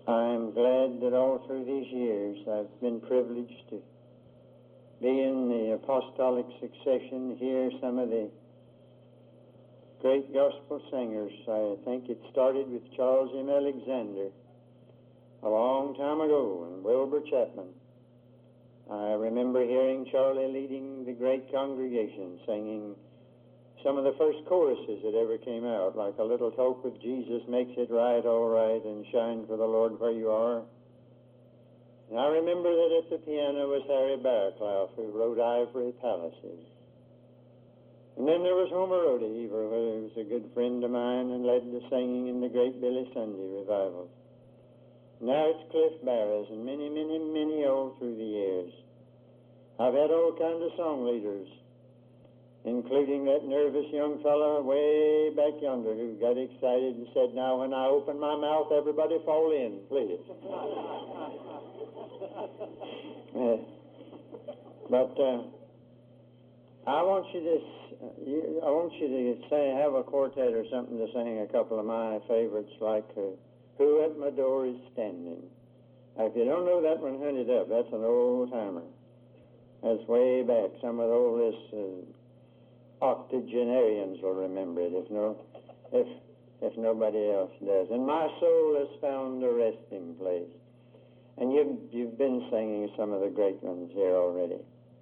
I'm glad that all through these years I've been privileged to be in the apostolic succession, hear some of the great gospel singers. I think it started with Charles M. Alexander a long time ago and Wilbur Chapman. I remember hearing Charlie leading the great congregation, singing some of the first choruses that ever came out, like "A Little Talk with Jesus Makes It Right, All Right," and "Shine for the Lord Where You Are." And I remember that at the piano was Harry Barclough, who wrote "Ivory Palaces." And then there was Homer Rodeheaver, who was a good friend of mine and led the singing in the great Billy Sunday revivals. Now it's Cliff Barrows and many, many, many all through the years. I've had all kinds of song leaders, including that nervous young fellow way back yonder who got excited and said, "Now when I open my mouth, everybody fall in, please." But I want you to say, have a quartet or something to sing a couple of my favorites, like "Who at My Door Is Standing." Now, if you don't know that one, hunt it up. That's an old timer. That's way back. Some of all this octogenarians will remember it, if nobody else does. "And my soul has found a resting place." And you've been singing some of the great ones here already.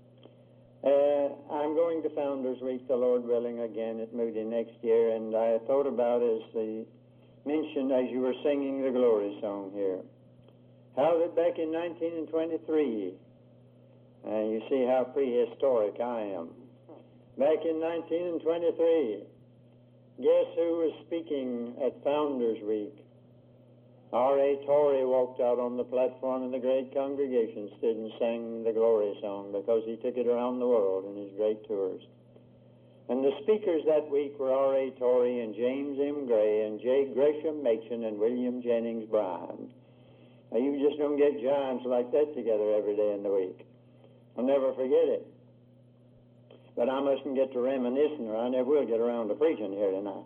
I'm going to Founders Week, the Lord willing, again at Moody next year, and I thought about, as mentioned as you were singing the glory song here, how that back in 1923, you see how prehistoric I am. Back in 1923, guess who was speaking at Founders Week? R.A. Torrey walked out on the platform and the great congregation stood and sang the glory song because he took it around the world in his great tours. And the speakers that week were R.A. Torrey and James M. Gray and J. Gresham Machen and William Jennings Bryan. Now, you just don't get giants like that together every day in the week. I'll never forget it. But I mustn't get to reminiscing, or I never will get around to preaching here tonight.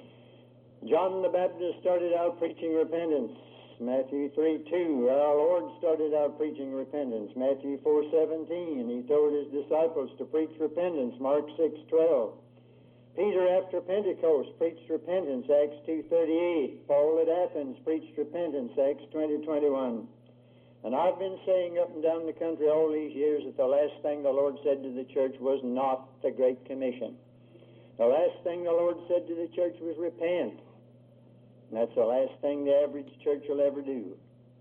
John the Baptist started out preaching repentance, Matthew 3:2. Our Lord started out preaching repentance, Matthew 4:17. He told his disciples to preach repentance, Mark 6:12. Peter, after Pentecost, preached repentance, Acts 2:38. Paul at Athens preached repentance, Acts 20:21. And I've been saying up and down the country all these years that the last thing the Lord said to the church was not the Great Commission. The last thing the Lord said to the church was repent. And that's the last thing the average church will ever do.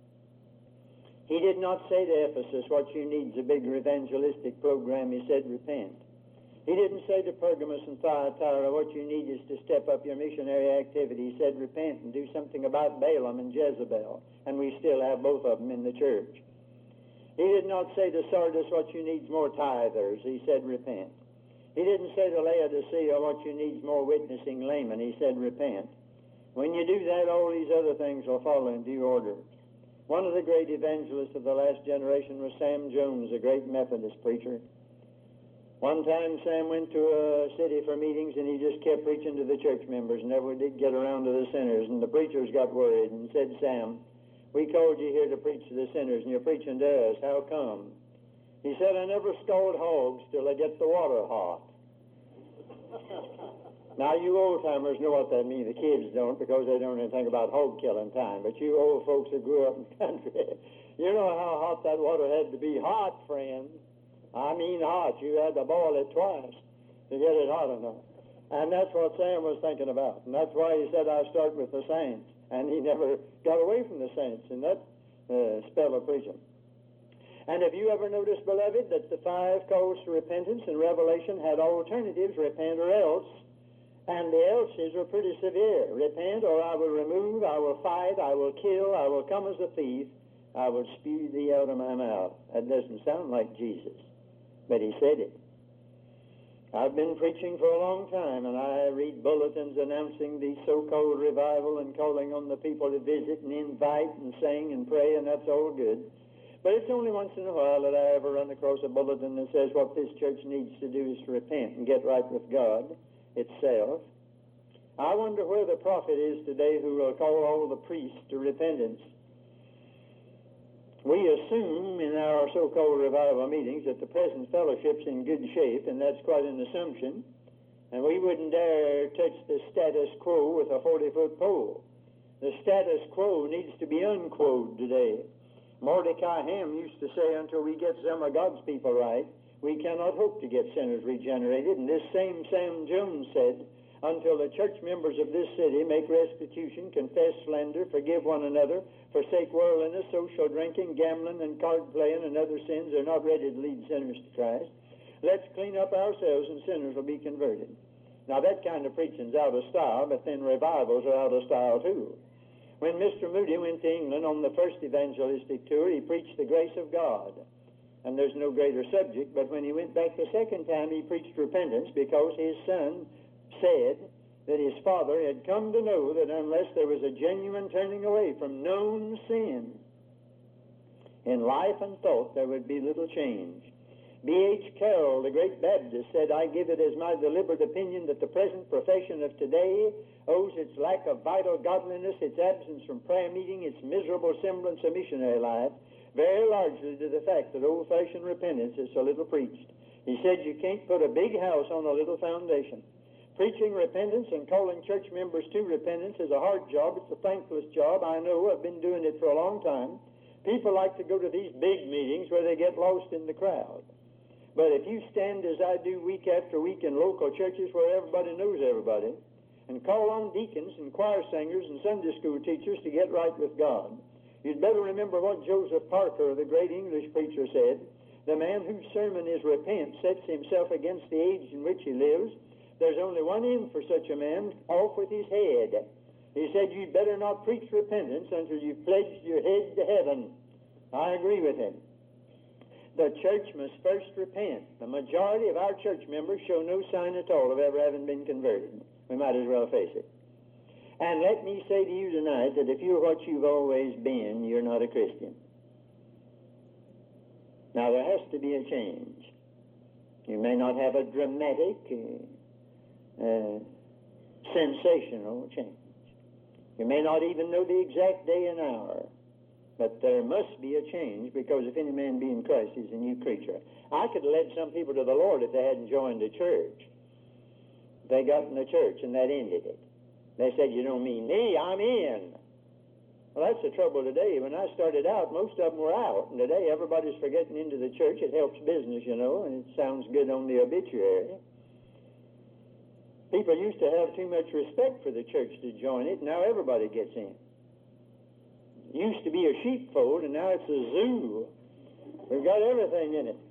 He did not say to Ephesus, "What you need is a bigger evangelistic program." He said, "Repent." He didn't say to Pergamos and Thyatira, "What you need is to step up your missionary activity." He said, "Repent and do something about Balaam and Jezebel." And we still have both of them in the church. He did not say to Sardis, "What you need is more tithers." He said, "Repent." He didn't say to Laodicea, "What you need is more witnessing laymen." He said, "Repent." When you do that, all these other things will fall in due order. One of the great evangelists of the last generation was Sam Jones, a great Methodist preacher. One time Sam went to a city for meetings, and he just kept preaching to the church members, never did get around to the sinners. And the preachers got worried and said, "Sam, we called you here to preach to the sinners, and you're preaching to us. How come?" He said, "I never scald hogs till I get the water hot." Now, you old-timers know what that means. The kids don't, because they don't even think about hog-killing time. But you old folks that grew up in the country, you know how hot that water had to be. Hot, friend. I mean hot. You had to boil it twice to get it hot enough. And that's what Sam was thinking about. And that's why he said, "I start with the saints." And he never got away from the saints in that spell of preaching. And have you ever noticed, beloved, that the 5 calls to repentance in Revelation had alternatives, repent or else, and the else's were pretty severe. Repent, or I will remove, I will fight, I will kill, I will come as a thief, I will spew thee out of my mouth. That doesn't sound like Jesus, but he said it. I've been preaching for a long time, and I read bulletins announcing the so-called revival and calling on the people to visit and invite and sing and pray, and that's all good. But it's only once in a while that I ever run across a bulletin that says what this church needs to do is to repent and get right with God itself. I wonder where the prophet is today who will call all the priests to repentance. We assume in our so-called revival meetings that the present fellowship's in good shape, and that's quite an assumption. And we wouldn't dare touch the status quo with a 40-foot pole. The status quo needs to be unquoted today. Mordecai Ham used to say, until we get some of God's people right, we cannot hope to get sinners regenerated. And this same Sam Jones said, until the church members of this city make restitution, confess slander, forgive one another, forsake worldliness, social drinking, gambling, and card playing, and other sins are not ready to lead sinners to Christ, let's clean up ourselves and sinners will be converted. Now that kind of preaching's out of style, but then revivals are out of style too. When Mr. Moody went to England on the first evangelistic tour, he preached the grace of God. And there's no greater subject, but when he went back the second time, he preached repentance because his son said that his father had come to know that unless there was a genuine turning away from known sin in life and thought, there would be little change. B.H. Carroll, the great Baptist, said, I give it as my deliberate opinion that the present profession of today owes its lack of vital godliness, its absence from prayer meeting, its miserable semblance of missionary life, very largely to the fact that old-fashioned repentance is so little preached. He said you can't put a big house on a little foundation. Preaching repentance and calling church members to repentance is a hard job. It's a thankless job. I know. I've been doing it for a long time. People like to go to these big meetings where they get lost in the crowd. But if you stand as I do week after week in local churches where everybody knows everybody, and call on deacons and choir singers and Sunday school teachers to get right with God, you'd better remember what Joseph Parker, the great English preacher, said. The man whose sermon is repent sets himself against the age in which he lives. There's only one end for such a man, off with his head. He said, you'd better not preach repentance until you've pledged your head to heaven. I agree with him. The church must first repent. The majority of our church members show no sign at all of ever having been converted. We might as well face it. And let me say to you tonight that if you're what you've always been, you're not a Christian. Now, there has to be a change. You may not have a dramatic, sensational change. You may not even know the exact day and hour. But there must be a change, because if any man be in Christ, he's a new creature. I could have led some people to the Lord if they hadn't joined the church. They got in the church, and that ended it. They said, you don't mean me, I'm in. Well, that's the trouble today. When I started out, most of them were out. And today, everybody's forgetting into the church. It helps business, you know, and it sounds good on the obituary. People used to have too much respect for the church to join it. Now everybody gets in. It used to be a sheepfold, and now it's a zoo. We've got everything in it.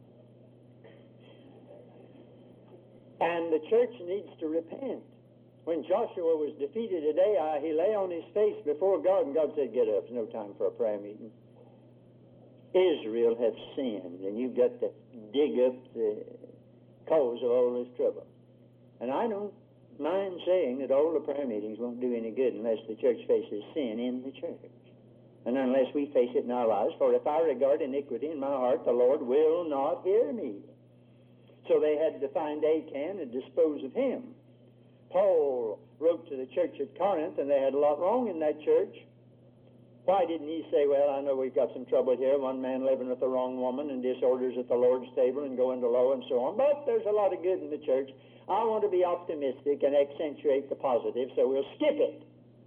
And the church needs to repent. When Joshua was defeated today, he lay on his face before God, and God said, get up. There's no time for a prayer meeting. Israel has sinned, and you've got to dig up the cause of all this trouble. And I don't mind saying that all the prayer meetings won't do any good unless the church faces sin in the church. And unless we face it in our lives, for if I regard iniquity in my heart, the Lord will not hear me. So they had to find Achan and dispose of him. Paul wrote to the church at Corinth, and they had a lot wrong in that church. Why didn't he say, well, I know we've got some trouble here, one man living with the wrong woman and disorders at the Lord's table and going to law and so on, but there's a lot of good in the church. I want to be optimistic and accentuate the positive, so we'll skip it.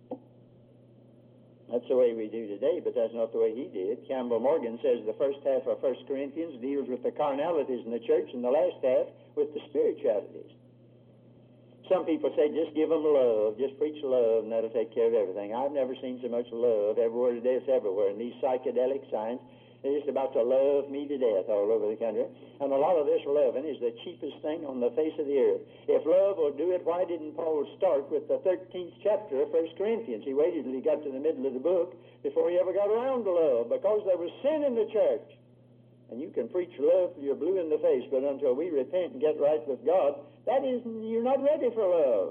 That's the way we do today, but that's not the way he did. Campbell Morgan says the first half of 1 Corinthians deals with the carnalities in the church, and the last half with the spiritualities. Some people say, just give them love, just preach love, and that'll take care of everything. I've never seen so much love everywhere today. It's everywhere. And these psychedelic signs, they're just about to love me to death all over the country. And a lot of this loving is the cheapest thing on the face of the earth. If love will do it, why didn't Paul start with the 13th chapter of 1 Corinthians? He waited till he got to the middle of the book before he ever got around to love, because there was sin in the church. And you can preach love till you're blue in the face, but until we repent and get right with God, you're not ready for love.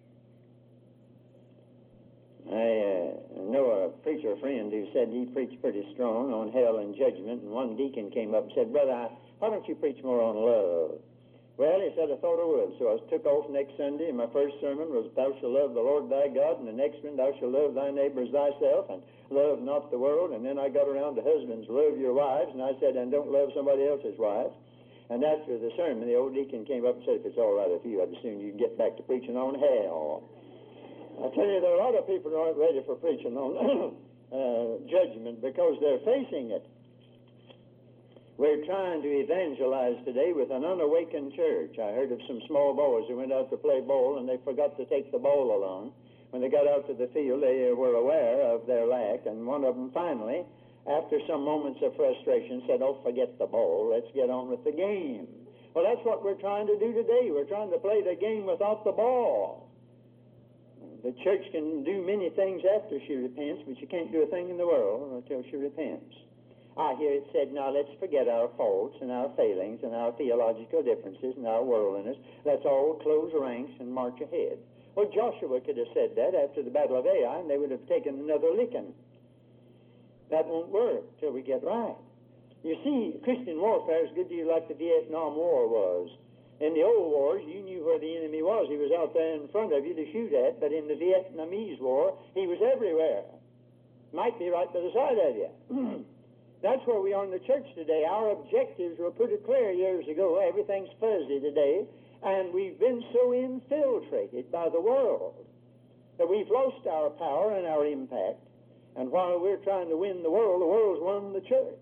I know a preacher friend who said he preached pretty strong on hell and judgment, and one deacon came up and said, Brother, why don't you preach more on love? Well, he said, I thought I would. So I took off next Sunday, and my first sermon was, Thou shalt love the Lord thy God, and the next one, Thou shalt love thy neighbor as thyself, and love not the world. And then I got around to husbands, love your wives, and I said, and don't love somebody else's wives. And after the sermon, the old deacon came up and said, if it's all right with you, I'd as soon you get back to preaching on hell. I tell you, there are a lot of people who aren't ready for preaching on judgment because they're facing it. We're trying to evangelize today with an unawakened church. I heard of some small boys who went out to play ball, and they forgot to take the ball along. When they got out to the field, they were aware of their lack, and one of them finally, after some moments of frustration, said, oh, forget the ball, let's get on with the game. Well, that's what we're trying to do today. We're trying to play the game without the ball. The church can do many things after she repents, but you can't do a thing in the world until she repents. I hear it said, now let's forget our faults and our failings and our theological differences and our worldliness. Let's all close ranks and march ahead. Well, Joshua could have said that after the Battle of Ai, and they would have taken another licking. That won't work till we get right. You see, Christian warfare is a good deal like the Vietnam War was. In the old wars, you knew where the enemy was. He was out there in front of you to shoot at, but in the Vietnamese war, he was everywhere. Might be right by the side of you. That's where we are in the church today. Our objectives were pretty clear years ago. Everything's fuzzy today. And we've been so infiltrated by the world that we've lost our power and our impact. And while we're trying to win the world's won the church.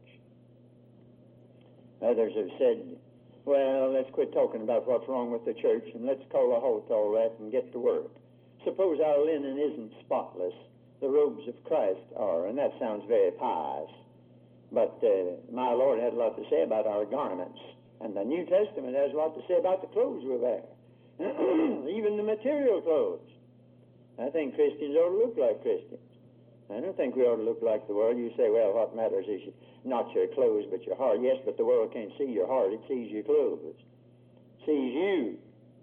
Others have said, well, let's quit talking about what's wrong with the church and let's call a halt to all that and get to work. Suppose our linen isn't spotless. The robes of Christ are. And that sounds very pious. But my Lord had a lot to say about our garments. And the New Testament has a lot to say about the clothes we wear. Even the material clothes. I think Christians ought to look like Christians. I don't think we ought to look like the world. You say, well, what matters is not your clothes but your heart. Yes, but the world can't see your heart. It sees your clothes. It sees you.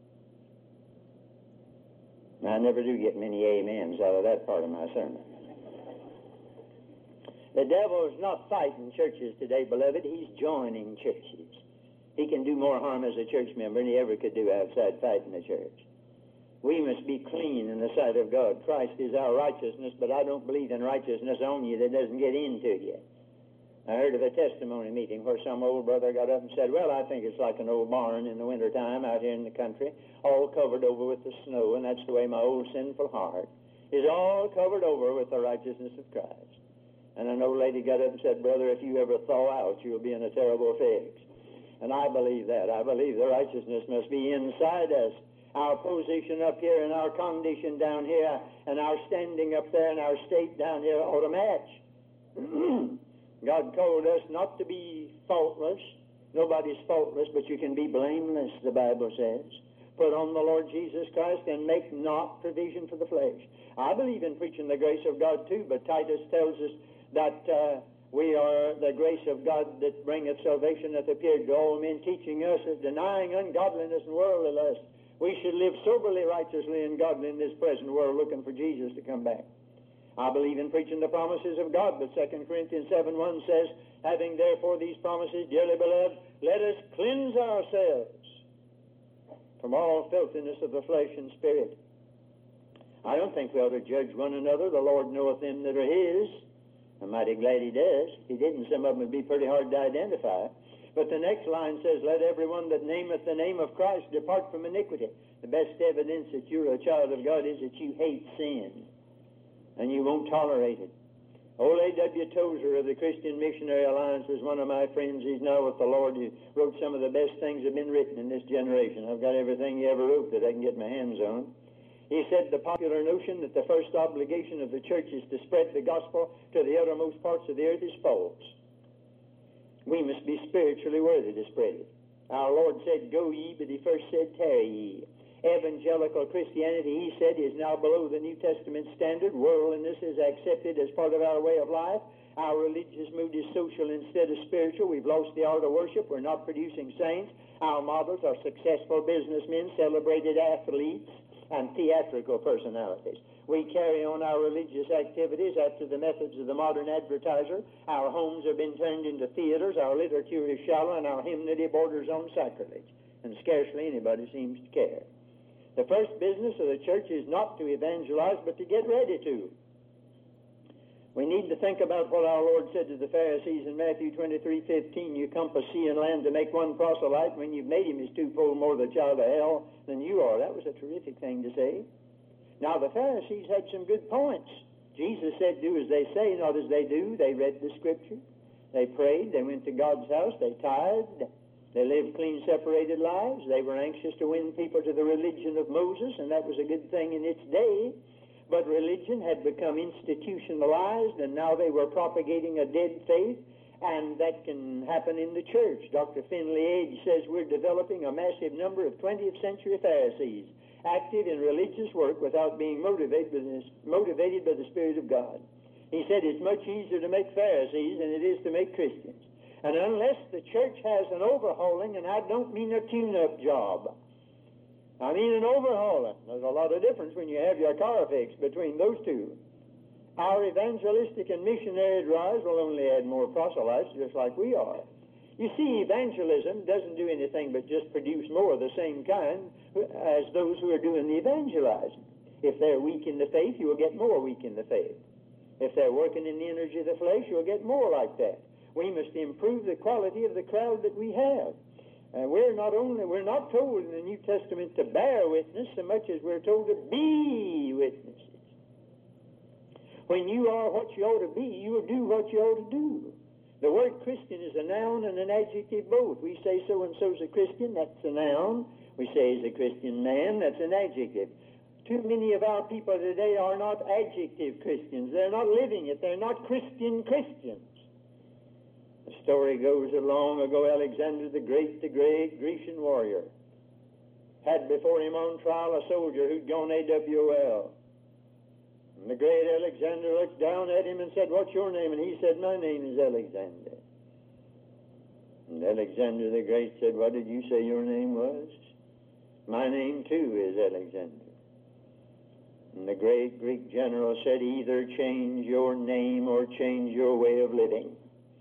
I never do get many amens out of that part of my sermon. The devil is not fighting churches today, beloved. He's joining churches. He can do more harm as a church member than he ever could do outside fighting the church. We must be clean in the sight of God. Christ is our righteousness, but I don't believe in righteousness on you that doesn't get into you. I heard of a testimony meeting where some old brother got up and said, well, I think it's like an old barn in the wintertime out here in the country, all covered over with the snow, and that's the way my old sinful heart is all covered over with the righteousness of Christ. And an old lady got up and said, brother, if you ever thaw out, you'll be in a terrible fix. And I believe that. I believe the righteousness must be inside us. Our position up here and our condition down here and our standing up there and our state down here ought to match. God called us not to be faultless. Nobody's faultless, but you can be blameless, the Bible says. Put on the Lord Jesus Christ and make not provision for the flesh. I believe in preaching the grace of God too, but Titus tells us that we are the grace of God that bringeth salvation hath appeared to all men, teaching us that denying ungodliness and worldly lust, we should live soberly, righteously, and godly in this present world, looking for Jesus to come back. I believe in preaching the promises of God, but 2 Corinthians 7:1 says, having therefore these promises, dearly beloved, let us cleanse ourselves from all filthiness of the flesh and spirit. I don't think we ought to judge one another. The Lord knoweth them that are his. I'm mighty glad he does. If he didn't, some of them would be pretty hard to identify. But the next line says, let everyone that nameth the name of Christ depart from iniquity. The best evidence that you're a child of God is that you hate sin. And you won't tolerate it. Old A.W. Tozer of the Christian Missionary Alliance was one of my friends. He's now with the Lord. He wrote some of the best things that have been written in this generation. I've got everything he ever wrote that I can get my hands on. He said the popular notion that the first obligation of the church is to spread the gospel to the uttermost parts of the earth is false. We must be spiritually worthy to spread it. Our Lord said, go ye, but he first said, tarry ye. Evangelical Christianity, he said, is now below the New Testament standard. Worldliness is accepted as part of our way of life. Our religious mood is social instead of spiritual. We've lost the art of worship. We're not producing saints. Our models are successful businessmen, celebrated athletes, and theatrical personalities. We carry on our religious activities after the methods of the modern advertiser. Our homes have been turned into theaters. Our literature is shallow, and our hymnody borders on sacrilege. and scarcely anybody seems to care. The first business of the church is not to evangelize, but to get ready to. We need to think about what our Lord said to the Pharisees in Matthew 23:15. You compass sea and land to make one proselyte. When you've made him as twofold more the child of hell than you are. That was a terrific thing to say. Now, the Pharisees had some good points. Jesus said, do as they say, not as they do. They read the Scripture. They prayed. They went to God's house. They tithed. They lived clean, separated lives. They were anxious to win people to the religion of Moses, and that was a good thing in its day. But religion had become institutionalized, and now they were propagating a dead faith, and that can happen in the church. Dr. Finley Edge says we're developing a massive number of 20th century Pharisees, active in religious work without being motivated by the Spirit of God. He said it's much easier to make Pharisees than it is to make Christians. And unless the church has an overhauling, and I don't mean a tune-up job, I mean an overhauling. There's a lot of difference when you have your car fixed between those two. Our evangelistic and missionary drives will only add more proselytes, just like we are. You see, evangelism doesn't do anything but just produce more of the same kind as those who are doing the evangelizing. If they're weak in the faith, you will get more weak in the faith. If they're working in the energy of the flesh, you'll get more like that. We must improve the quality of the crowd that we have. We're not told in the New Testament to bear witness so much as we're told to be witnesses. When you are what you ought to be, you will do what you ought to do. The word Christian is a noun and an adjective both. We say so-and-so's a Christian, that's a noun. We say he's a Christian man, that's an adjective. Too many of our people today are not adjective Christians. They're not living it. They're not Christian Christians. The story goes that long ago Alexander the great Grecian warrior, had before him on trial a soldier who'd gone AWOL. And the great Alexander looked down at him and said, what's your name? And he said, my name is Alexander. And Alexander the Great said, what did you say your name was? My name too is Alexander. And the great Greek general said, either change your name or change your way of living.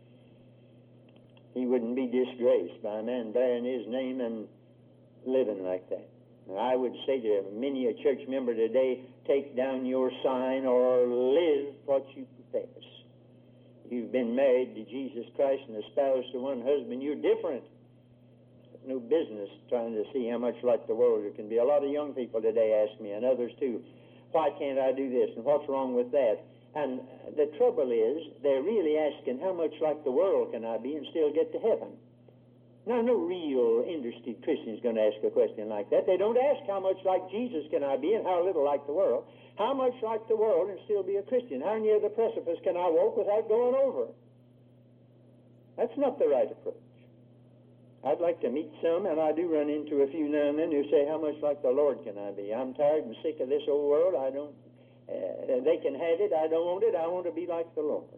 He wouldn't be disgraced by a man bearing his name and living like that. And I would say to many a church member today, take down your sign or live what you profess. You've been married to Jesus Christ and espoused to one husband. You're different. No business trying to see how much like the world you can be. A lot of young people today ask me, and others too, why can't I do this and what's wrong with that? And the trouble is, they're really asking how much like the world can I be and still get to heaven. Now, no real interested Christian is going to ask a question like that. They don't ask how much like Jesus can I be and how little like the world. How much like the world and still be a Christian? How near the precipice can I walk without going over? That's not the right approach. I'd like to meet some, and I do run into a few now and then who say, how much like the Lord can I be? I'm tired and sick of this old world. They can have it. I don't want it. I want to be like the Lord.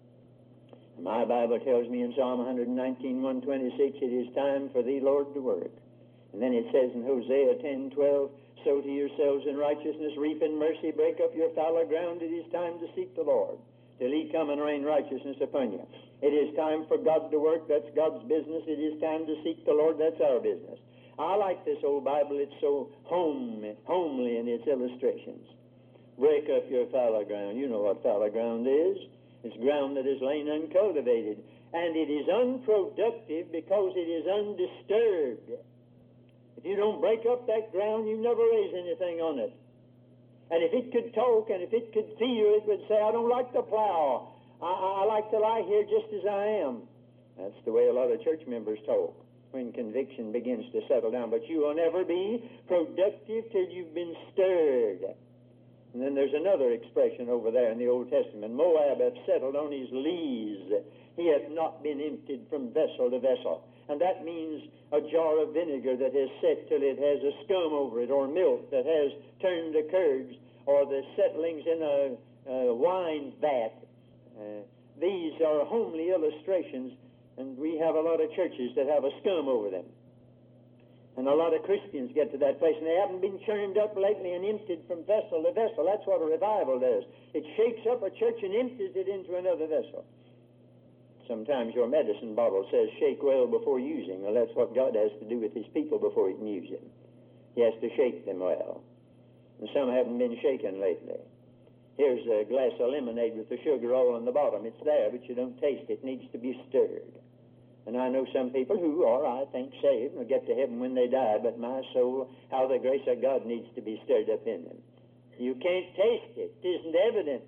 My Bible tells me in Psalm 119:126, it is time for thee, Lord, to work. And then it says in Hosea 10:12, sow to yourselves in righteousness, reap in mercy, break up your fallow ground. It is time to seek the Lord, till he come and rain righteousness upon you. It is time for God to work. That's God's business. It is time to seek the Lord. That's our business. I like this old Bible. It's so homely in its illustrations. Break up your fallow ground. You know what fallow ground is. It's ground that is lain uncultivated. And it is unproductive because it is undisturbed. If you don't break up that ground, you never raise anything on it. And if it could talk and if it could feel, it would say, I don't like to plow. I like to lie here just as I am. That's the way a lot of church members talk when conviction begins to settle down. But you will never be productive till you've been stirred. And then there's another expression over there in the Old Testament. Moab hath settled on his lees. He hath not been emptied from vessel to vessel. And that means a jar of vinegar that has set till it has a scum over it, or milk that has turned to curds, or the settlings in a wine vat. These are homely illustrations, and we have a lot of churches that have a scum over them. And a lot of Christians get to that place, and they haven't been churned up lately and emptied from vessel to vessel. That's what a revival does. It shakes up a church and empties it into another vessel. Sometimes your medicine bottle says shake well before using. Well, that's what God has to do with his people before he can use them. He has to shake them well. And some haven't been shaken lately. Here's a glass of lemonade with the sugar all on the bottom. It's there, but you don't taste it. It needs to be stirred. And I know some people who are, I think, saved and will get to heaven when they die, but my soul, how the grace of God needs to be stirred up in them. You can't taste it. It isn't evident.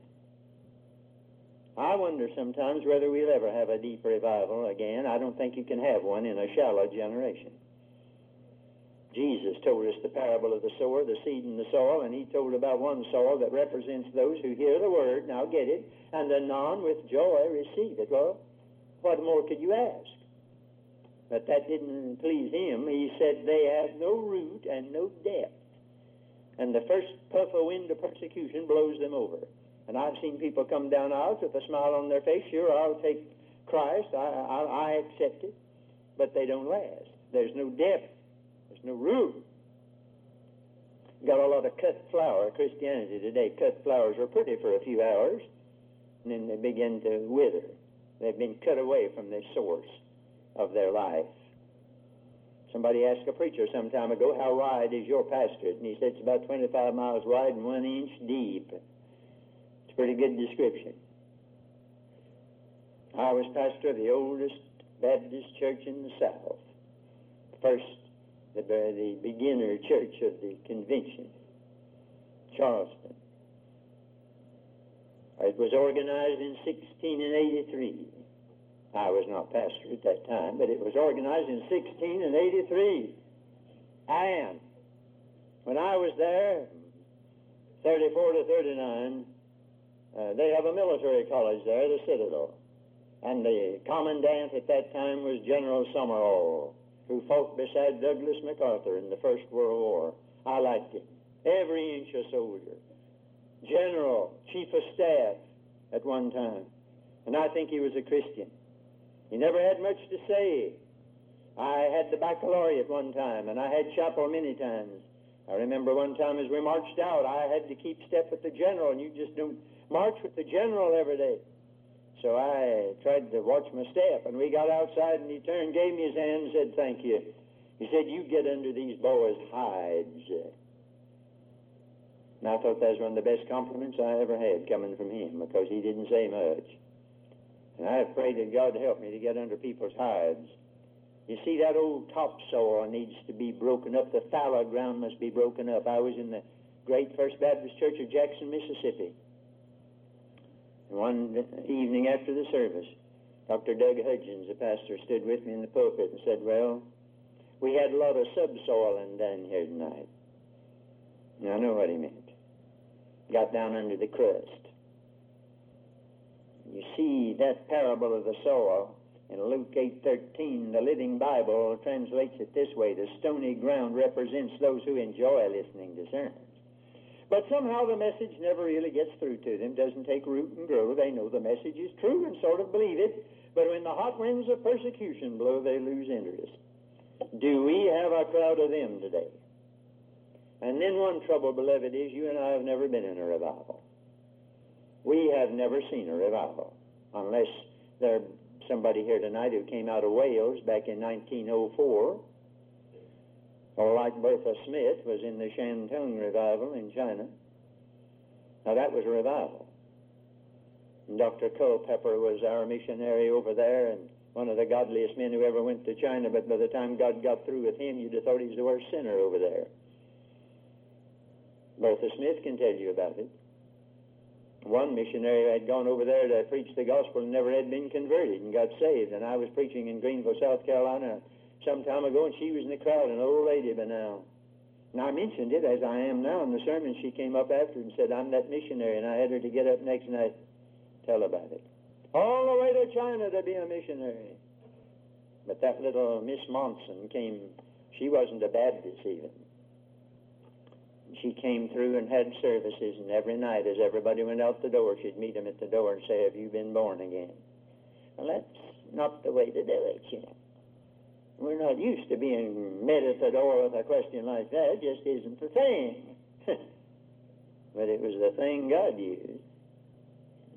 I wonder sometimes whether we'll ever have a deep revival again. I don't think you can have one in a shallow generation. Jesus told us the parable of the sower, the seed in the soil, and he told about one soil that represents those who hear the word, now get it, and anon with joy receive it. Well, what more could you ask? But that didn't please him. He said they have no root and no depth. And the first puff of wind of persecution blows them over. And I've seen people come down aisles with a smile on their face. Sure, I'll take Christ. I accept it. But they don't last. There's no depth. There's no root. Got a lot of cut flower Christianity today. Cut flowers are pretty for a few hours, and then they begin to wither. They've been cut away from the source of their life. Somebody asked a preacher some time ago, how wide is your pastorate? And he said it's about 25 miles wide and 1 inch deep. It's a pretty good description. I was pastor of the oldest Baptist church in the South. First, the beginner church of the convention, Charleston. It was organized in 1683. I was not pastor at that time, but it was organized in 1683. And when I was there, 34 to 39, they have a military college there, the Citadel. And the commandant at that time was General Summerall, who fought beside Douglas MacArthur in the First World War. I liked him. Every inch a soldier. General, chief of staff at one time. And I think he was a Christian. He never had much to say. I had the baccalaureate one time, and I had chapel many times. I remember one time as we marched out, I had to keep step with the general, and you just don't march with the general every day. So I tried to watch my step, and we got outside, and he turned, gave me his hand, and said, thank you. He said, you get under these boys' hides. And I thought that was one of the best compliments I ever had coming from him, because he didn't say much. And I have prayed that God help me to get under people's hides. You see, that old topsoil needs to be broken up. The fallow ground must be broken up. I was in the great First Baptist Church of Jackson, Mississippi. And one evening after the service, Dr. Doug Hudgens, the pastor, stood with me in the pulpit and said, well, we had a lot of subsoiling down here tonight. And I know what he meant. Got down under the crust. You see that parable of the soil in Luke 8:13, the Living Bible translates it this way: the stony ground represents those who enjoy listening to sermons. But somehow the message never really gets through to them, doesn't take root and grow. They know the message is true and sort of believe it, but when the hot winds of persecution blow, they lose interest. Do we have a crowd of them today? And then one trouble, beloved, is you and I have never been in a revival. We have never seen a revival, unless there's somebody here tonight who came out of Wales back in 1904, or like Bertha Smith was in the Shantung revival in China. Now that was a revival. And Dr. Culpepper was our missionary over there, and one of the godliest men who ever went to China, but by the time God got through with him, you'd have thought he was the worst sinner over there. Bertha Smith can tell you about it. One missionary had gone over there to preach the gospel and never had been converted and got saved. And I was preaching in Greenville, South Carolina some time ago, and she was in the crowd, an old lady by now. And I mentioned it, as I am now, in the sermon. She came up after and said, I'm that missionary, and I had her to get up next night and tell about it. All the way to China to be a missionary. But that little Miss Monson came, she wasn't a Baptist even. She came through and had services, and every night as everybody went out the door, she'd meet them at the door and say, have you been born again? Well, that's not the way to do it, you know. We're not used to being met at the door with a question like that. It just isn't the thing. But it was the thing God used.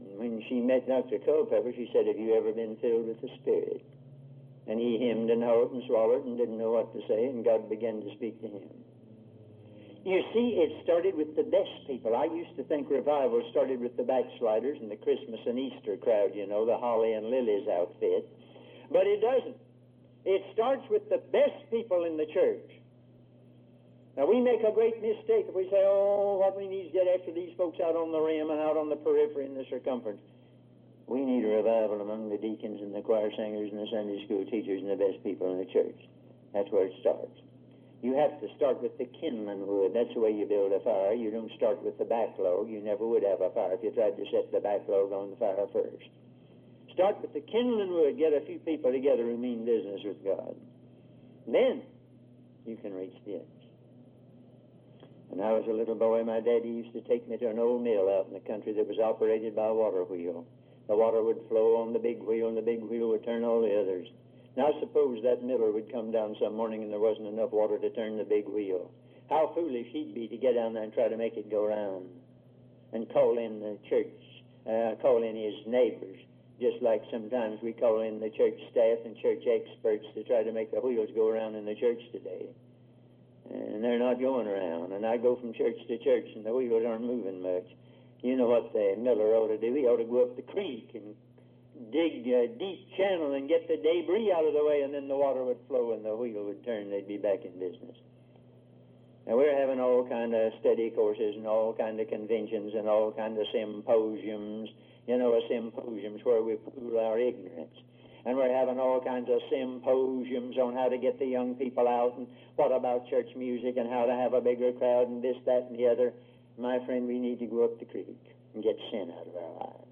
When she met Dr. Culpepper, she said, "Have you ever been filled with the Spirit?" And he hemmed and hawed and swallowed and didn't know what to say, and God began to speak to him. You see, it started with the best people. I used to think revival started with the backsliders and the Christmas and Easter crowd, you know, the holly and lilies outfit. But it doesn't. It starts with the best people in the church. Now, we make a great mistake if we say, "Oh, what we need is get after these folks out on the rim and out on the periphery and the circumference." We need a revival among the deacons and the choir singers and the Sunday school teachers and the best people in the church. That's where it starts. You have to start with the kindling wood. That's the way you build a fire. You don't start with the backlog. You never would have a fire if you tried to set the backlog on the fire first. Start with the kindling wood. Get a few people together who mean business with God. Then you can reach the edge. When I was a little boy, my daddy used to take me to an old mill out in the country that was operated by a water wheel. The water would flow on the big wheel, and the big wheel would turn all the others. Now suppose that miller would come down some morning and there wasn't enough water to turn the big wheel. How foolish he'd be to get down there and try to make it go round and call in the church, call in his neighbors, just like sometimes we call in the church staff and church experts to try to make the wheels go around in the church today. And they're not going around. And I go from church to church and the wheels aren't moving much. You know what the miller ought to do? He ought to go up the creek and dig a deep channel and get the debris out of the way, and then the water would flow and the wheel would turn. They'd be back in business. Now, we're having all kind of study courses and all kind of conventions and all kind of symposiums, you know, symposiums where we pool our ignorance. And we're having all kinds of symposiums on how to get the young people out and what about church music and how to have a bigger crowd and this, that, and the other. My friend, we need to go up the creek and get sin out of our lives.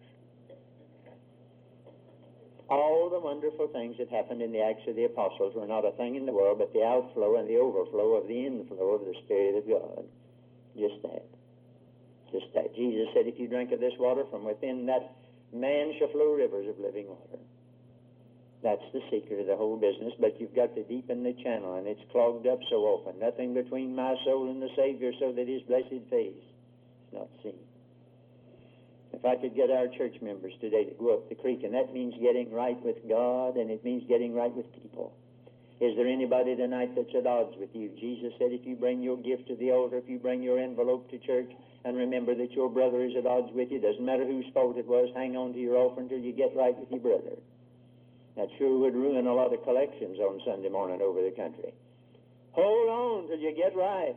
All the wonderful things that happened in the Acts of the Apostles were not a thing in the world but the outflow and the overflow of the inflow of the Spirit of God. Just that. Just that. Jesus said, "If you drink of this water, from within that man shall flow rivers of living water." That's the secret of the whole business, but you've got to deepen the channel, and it's clogged up so often. Nothing between my soul and the Savior, so that his blessed face is not seen. If I could get our church members today to go up the creek, and that means getting right with God, and it means getting right with people. Is there anybody tonight that's at odds with you? Jesus said, if you bring your gift to the altar, if you bring your envelope to church, and remember that your brother is at odds with you, doesn't matter whose fault it was, hang on to your offering until you get right with your brother. That sure would ruin a lot of collections on Sunday morning over the country. Hold on till you get right.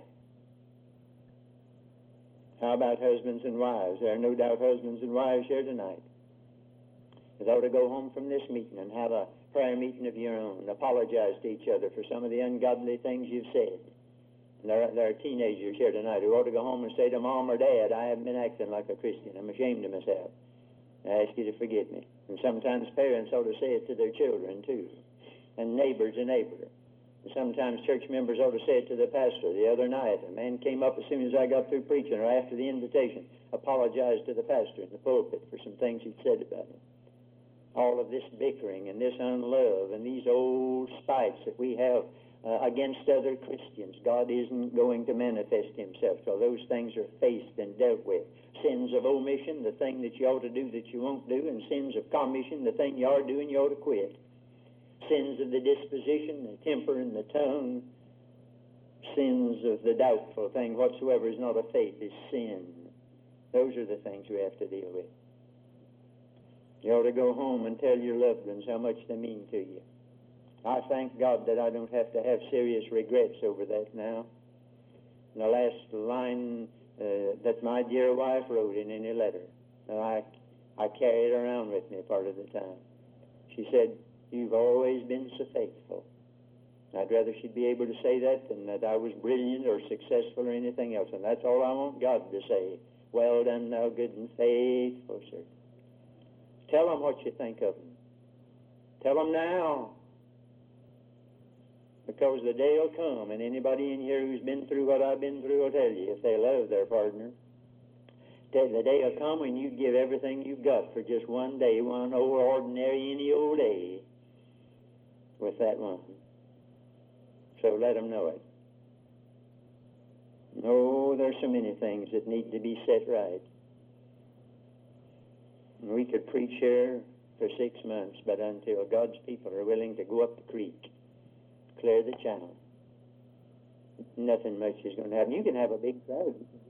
How about husbands and wives? There are no doubt husbands and wives here tonight that ought to go home from this meeting and have a prayer meeting of your own. Apologize to each other for some of the ungodly things you've said. And there are teenagers here tonight who ought to go home and say to Mom or Dad, "I haven't been acting like a Christian. I'm ashamed of myself. I ask you to forgive me." And sometimes parents ought to say it to their children, too, and neighbor to neighbor. And sometimes church members ought to say it to the pastor. The other night, a man came up as soon as I got through preaching or after the invitation, apologized to the pastor in the pulpit for some things he'd said about him. All of this bickering and this unlove and these old spites that we have against other Christians, God isn't going to manifest himself till those things are faced and dealt with. Sins of omission, the thing that you ought to do that you won't do, and sins of commission, the thing you are doing you ought to quit. Sins of the disposition, the temper, and the tongue. Sins of the doubtful thing, whatsoever is not of faith is sin. Those are the things we have to deal with. You ought to go home and tell your loved ones how much they mean to you. I thank God that I don't have to have serious regrets over that now. And the last line that my dear wife wrote in any letter, I carry it around with me part of the time. She said, "You've always been so faithful." I'd rather she'd be able to say that than that I was brilliant or successful or anything else. And that's all I want God to say. "Well done, thou good and faithful servant." Tell them what you think of them. Tell them now. Because the day will come, and anybody in here who's been through what I've been through will tell you, if they love their partner, the day will come when you give everything you've got for just one day, one old ordinary, any old day, with that one. So let them know it. No, there's so many things that need to be set right. We could preach here for 6 months, but until God's people are willing to go up the creek, clear the channel, nothing much is going to happen. You can have a big crowd.